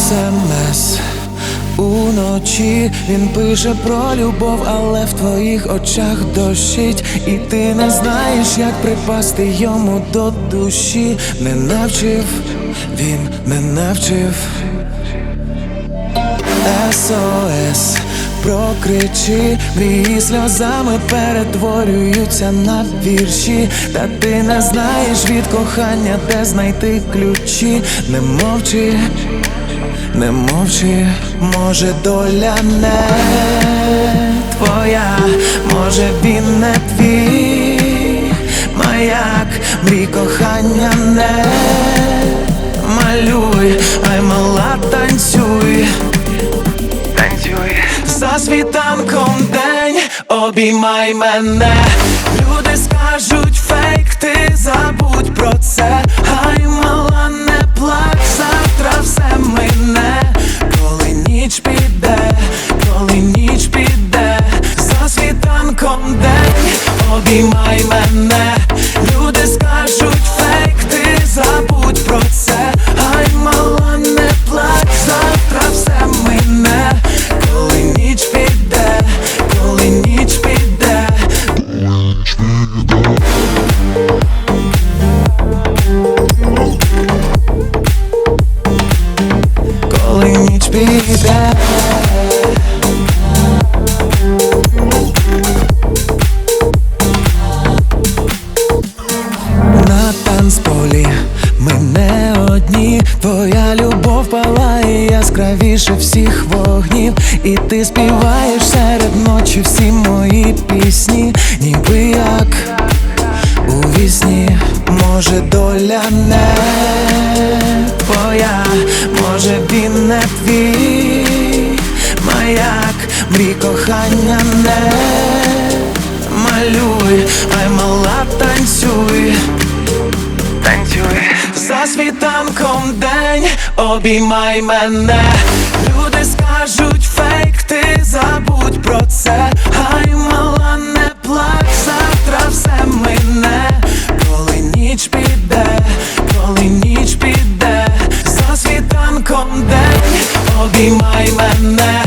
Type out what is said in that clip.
СМС уночі він пише про любов, але в твоїх очах дощить, і ти не знаєш, як припасти йому до душі. Не навчив, він не навчив. СОС прокричи, мрії сльозами перетворюються на вірші. Та ти не знаєш від кохання, де знайти ключі. Не мовчи, не мовчи, може доля не твоя, може він не твій маяк. Мрій кохання не малюй, ай мала танцюй. За світанком день обіймай мене. Люди скажуть фейк, ти забудь про це. Ай мала не плач, завтра все мине. Коли ніч піде, коли ніч піде. За світанком день обіймай мене. Люди скажуть фейк, ти забудь про це. Ай мала не плач, завтра все мине. Коли ніч піде, коли ніч піде. Коли ніч піде. На танцполі ми не одні. Твоя любов палає яскравіше всіх вогнів. І ти співаєш серед ночі всі мої пісні, ніби як у вісні. Може доля не твоя, може він не твій маяк. Мрій кохання не малюй, ай мала танцюй. За світанком день обіймай мене. Люди скажуть фейк, ти забудь про це. Ай мала не плач, завтра все мине. Коли ніч піде, коли ніч піде. За світанком день обіймай мене.